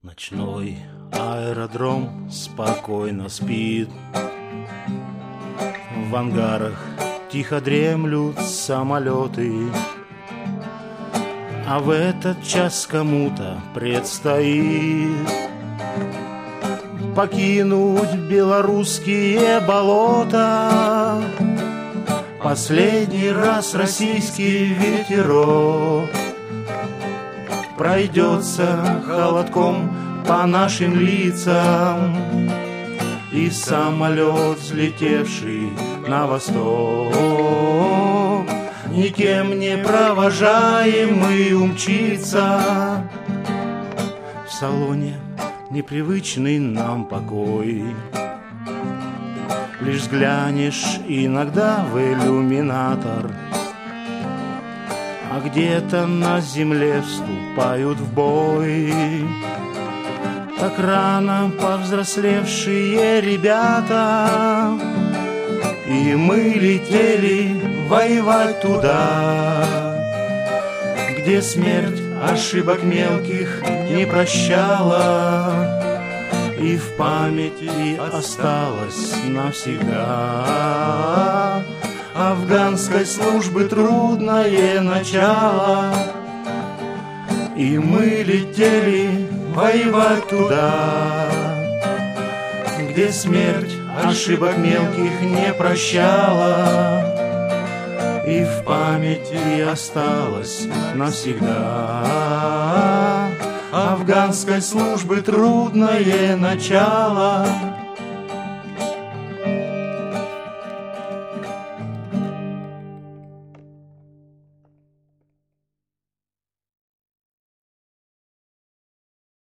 Ночной аэродром спокойно спит. В ангарах тихо дремлют самолеты, а в этот час кому-то предстоит покинуть белорусские болота. Последний раз российский ветерок пройдется холодком по нашим лицам, и самолет, взлетевший на восток, никем не провожаемый умчится. В салоне непривычный нам покой, лишь взглянешь иногда в иллюминатор, а где-то на земле вступают в бой так рано повзрослевшие ребята. И мы летели воевать туда, где смерть ошибок мелких не прощала, и в памяти осталось навсегда афганской службы трудное начало. И мы летели воевать туда, где смерть ошибок мелких не прощала, и в памяти осталось навсегда афганской службы трудное начало.